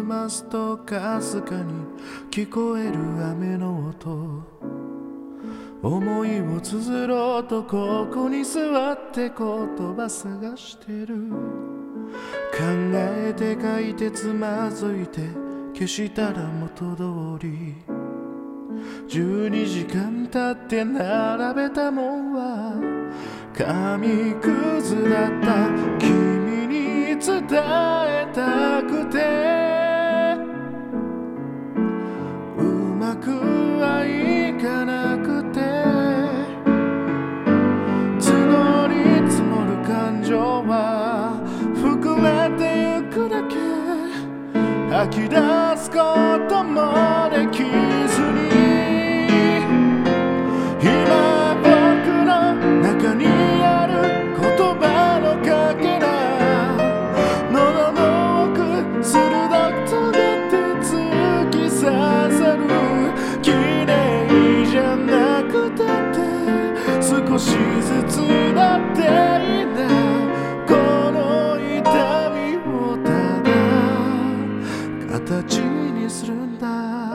ますとかすかに聞こえる雨の音、思いを綴ろうとここに座って言葉探してる。考えて書いてつまずいて消したら元通り。12時間経って並べたもんは紙くずだった。君に伝えたくてうまくはいかなくて、募り積もる感情は膨れてゆくだけ、吐き出すこともできずに、今僕の中にある言葉のかけら、喉の奥鋭くとげて突き刺さる。綺麗じゃなくたって少しずつだっていいんだ、この痛みをただ形にするんだ。